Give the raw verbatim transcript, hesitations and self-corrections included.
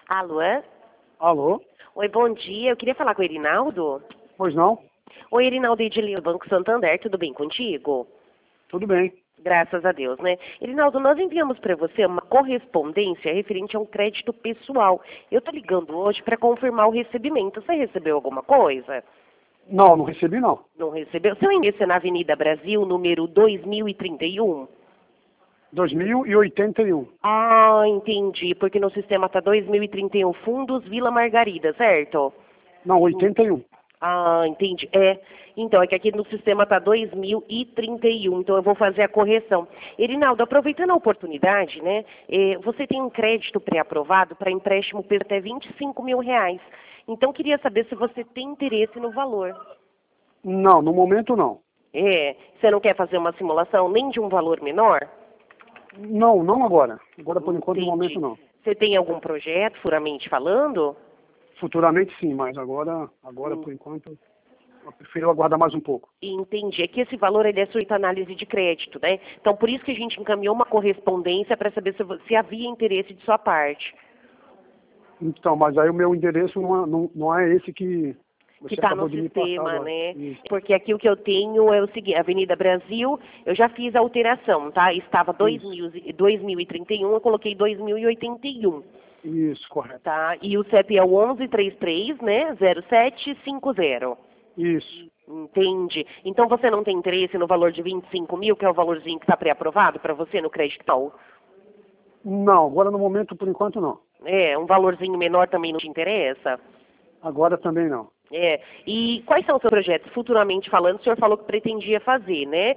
Alô? Alô? Oi, bom dia. Eu queria falar com o Erinaldo. Pois não? Oi, Erinaldo Edilio, Banco Santander, tudo bem contigo? Tudo bem. Graças a Deus, né? Erinaldo, nós enviamos para você uma correspondência referente a um crédito pessoal. Eu tô ligando hoje para confirmar o recebimento. Você recebeu alguma coisa? Não, não recebi não. Não recebeu? Seu endereço é na Avenida Brasil, número dois mil e trinta e um? dois mil e oitenta e um. Ah, entendi, porque no sistema tá dois mil e trinta e um Fundos Vila Margarida, certo? Não, oitenta e um. Ah, entendi. É, então, é que aqui no sistema está dois mil e trinta e um, então eu vou fazer a correção. Erinaldo, aproveitando a oportunidade, né, eh, você tem um crédito pré-aprovado para empréstimo por até vinte e cinco mil reais. Então, queria saber se você tem interesse no valor. Não, no momento não. É, você não quer fazer uma simulação nem de um valor menor? Não, não agora. Agora por enquanto no Entendi. momento não. Você tem algum projeto, futuramente falando? Futuramente sim, mas agora, agora por enquanto, eu prefiro aguardar mais um pouco. Entendi. É que esse valor ele é sujeito à análise de crédito, né? Então, por isso que a gente encaminhou uma correspondência para saber se, vo- se havia interesse de sua parte. Então, mas aí o meu endereço não é, não, não é esse que Que você está no acabou de me passar sistema, agora. né? Isso. Porque aqui o que eu tenho é o seguinte, Avenida Brasil, eu já fiz a alteração, tá? Estava dois Isso, mil e- dois mil e trinta e um, eu coloquei dois mil e oitenta e um, isso, correto. tá? E o C E P é o onze trinta e três, né? zero sete cinco zero. Isso. Entende? Então você não tem interesse no valor de vinte e cinco mil, que é o valorzinho que está pré-aprovado para você no crédito tal? Não, agora no momento por enquanto não. É, um valorzinho menor também não te interessa? Agora também não. É. E quais são os seus projetos? Futuramente falando, o senhor falou que pretendia fazer, né?